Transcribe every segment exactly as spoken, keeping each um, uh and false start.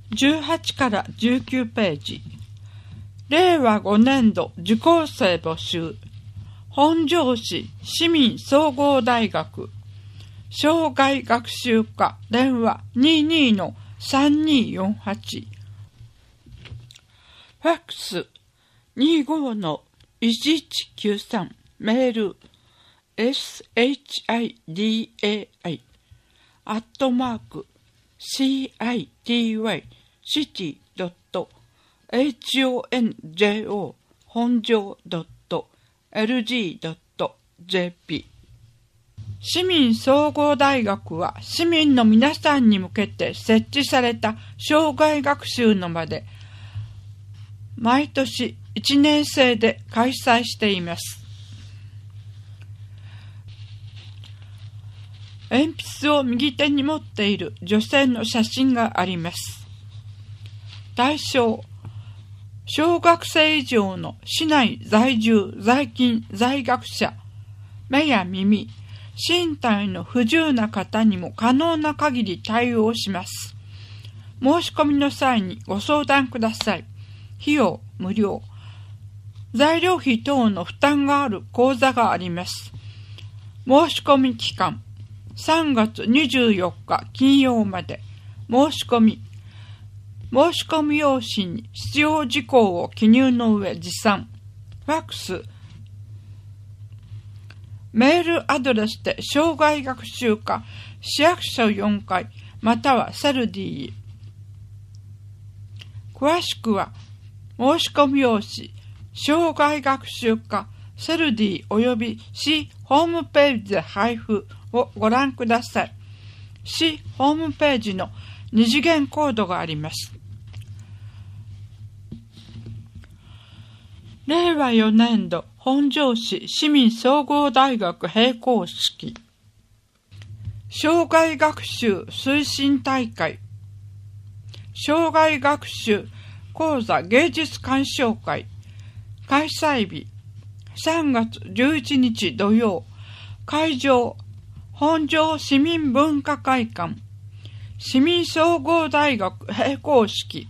じゅうはちからじゅうきゅうページ。れいわごねんど受講生募集。本庄市市民総合大学障害学習科電話 にじゅうにのさんにーよんはち。ファックス にじゅうごのいちいちきゅうさん。メール シダアットマーク シティ シティ ドット ホンジョー 本庄 ドット エルジー ドット ジェーピー。 市民総合大学は市民の皆さんに向けて設置された障害学習の場で毎年いちねん生で開催しています。鉛筆を右手に持っている女性の写真があります。対象、小学生以上の市内在住、在勤、在学者、目や耳、身体の不自由な方にも可能な限り対応します。申し込みの際にご相談ください。費用無料。材料費等の負担がある講座があります。申し込み期間、さんがつにじゅうよっか金曜まで。申し込み。申し込み用紙に必要事項を記入の上持参。ファックス。メールアドレスで障害学習課市役所よんかいまたはセルディへ。詳しくは申し込み用紙障害学習課セルディおよび市ホームページで配布をご覧ください。市ホームページの二次元コードがあります。れいわよねんど本庄市市民総合大学閉校式。障害学習推進大会。障害学習講座芸術鑑賞会。開催日さんがつじゅういちにち土曜。会場本庄市民文化会館。市民総合大学閉校式。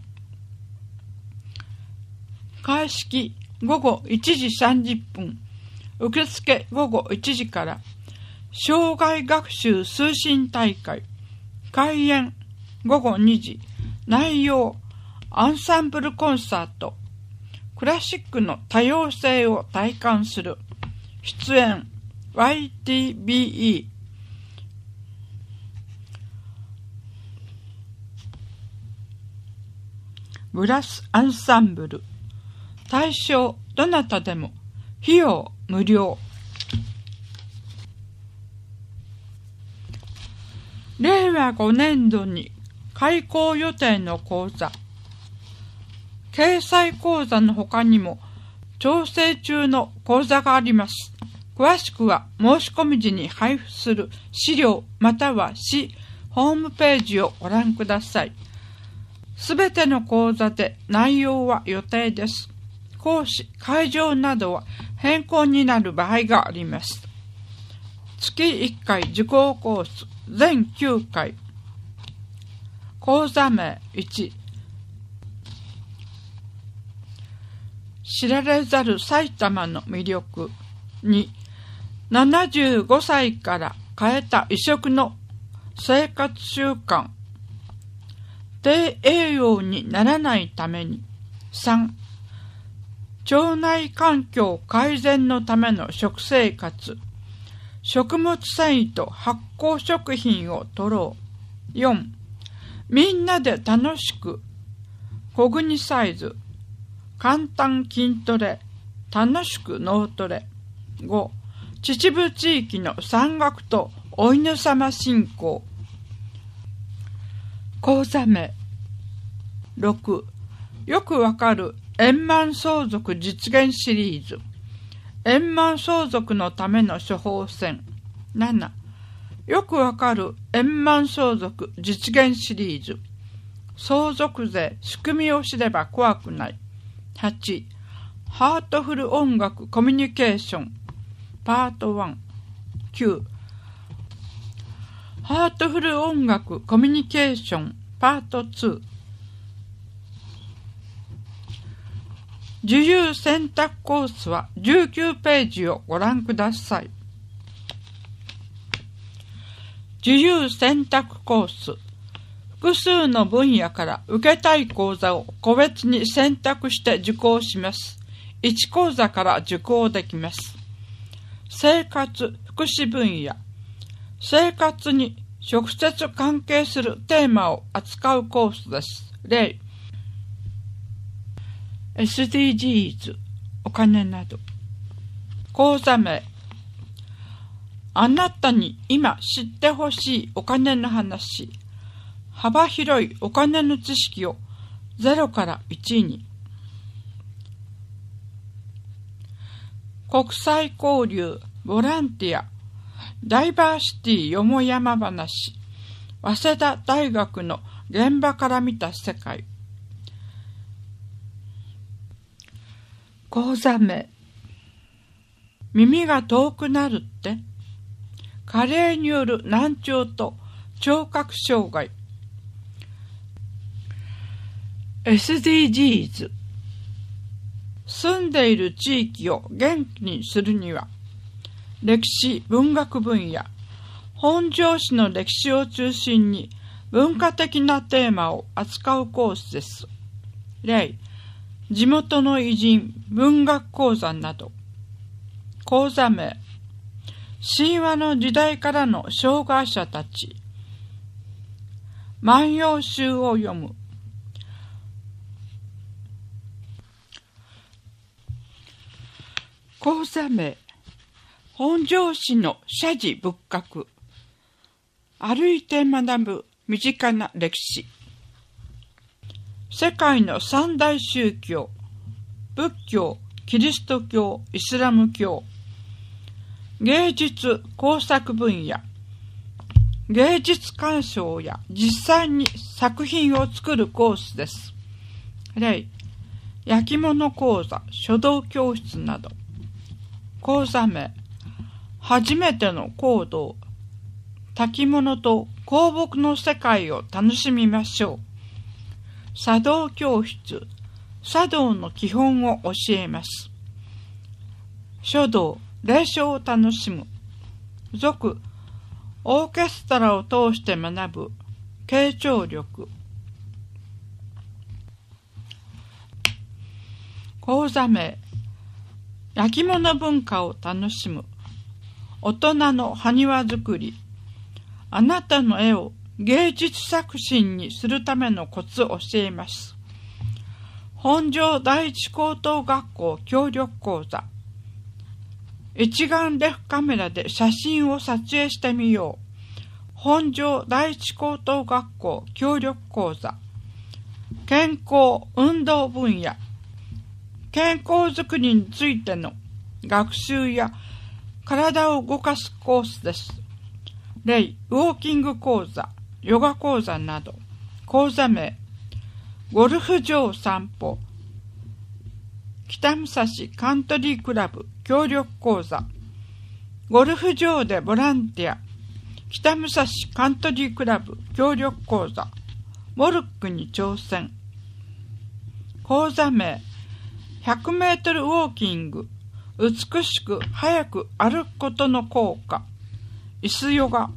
開式ごごいちじさんじゅっぷん。受付ごごいちじから。障害学習推進大会。開演ごごにじ。内容アンサンブルコンサート。クラシックの多様性を体感する。出演 ワイティービーイー ブラスアンサンブル。対象どなたでも。費用無料。れいわごねんどに開講予定の講座。掲載講座の他にも調整中の講座があります。詳しくは申し込み時に配布する資料または市ホームページをご覧ください。すべての講座で内容は予定です。講師、会場などは変更になる場合があります。月いっかい受講コース全きゅうかい。講座名いち。知られざる埼玉の魅力。に、ななじゅうごさいから変えた異色の生活習慣。低栄養にならないために。さん、腸内環境改善のための食生活。食物繊維と発酵食品を摂ろう。よん、みんなで楽しく。コグニサイズ。簡単筋トレ。楽しく脳トレ。ご、秩父地域の山岳とお犬様信仰。講座名。ろく、よくわかる円満相続実現シリーズ。円満相続のための処方箋。なな、よくわかる円満相続実現シリーズ。相続税仕組みを知れば怖くない。はち、ハートフル音楽コミュニケーションパートワン。きゅう、ハートフル音楽コミュニケーションパートツー。 自由選択コースはじゅうきゅうページをご覧ください。自由選択コース。複数の分野から受けたい講座を個別に選択して受講します。いち講座から受講できます。生活・福祉分野。生活に直接関係するテーマを扱うコースです。例、エスディージーズ、お金など。講座名。あなたに今知ってほしいお金の話。幅広いお金の知識をゼロからいちに。国際交流、ボランティア、ダイバーシティよもやま話、早稲田大学の現場から見た世界。講座名。耳が遠くなるって？加齢による難聴と聴覚障害。エスディージーズ。住んでいる地域を元気にするには、歴史・文学分野、本庄市の歴史を中心に文化的なテーマを扱うコースです。例、地元の偉人、文学講座など。講座名。神話の時代からの障害者たち。万葉集を読む。講座名。本庄市の社寺仏閣。歩いて学ぶ身近な歴史。世界の三大宗教、仏教、キリスト教、イスラム教。芸術工作分野。芸術鑑賞や実際に作品を作るコースです。例、焼き物講座、書道教室など。講座名。初めての行動。炊物と香木の世界を楽しみましょう。茶道教室。茶道の基本を教えます。書道。霊唱を楽しむ。俗、オーケストラを通して学ぶ。傾聴力。講座名。焼き物文化を楽しむ。大人の埴輪作り。あなたの絵を芸術作品にするためのコツを教えます。本庄第一高等学校協力講座。一眼レフカメラで写真を撮影してみよう。本庄第一高等学校協力講座。健康運動分野。健康づくりについての学習や体を動かすコースです。例、ウォーキング講座、ヨガ講座など。講座名。ゴルフ場散歩。北武蔵カントリークラブ協力講座。ゴルフ場でボランティア。北武蔵カントリークラブ協力講座。モルックに挑戦。講座名。ひゃくメートルウォーキング。美しく早く歩くことの効果。椅子ヨガ。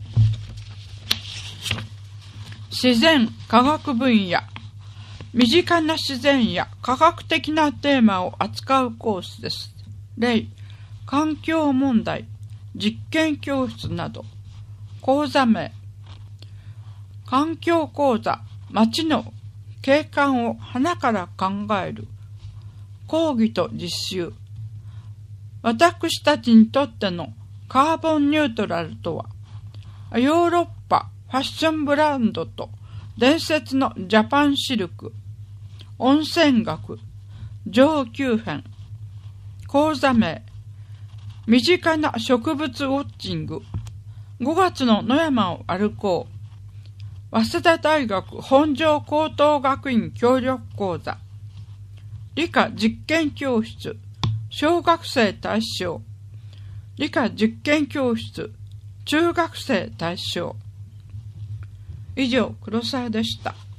自然科学分野。身近な自然や科学的なテーマを扱うコースです。例、環境問題、実験教室など。講座名。環境講座、街の景観を花から考える。講義と実習。私たちにとってのカーボンニュートラルとは、ヨーロッパファッションブランドと伝説のジャパンシルク。温泉学、上級編。講座名。身近な植物ウォッチング。ごがつの野山を歩こう。早稲田大学本庄高等学院協力講座。理科実験教室。小学生対象。理科実験教室。中学生対象。以上、黒沢でした。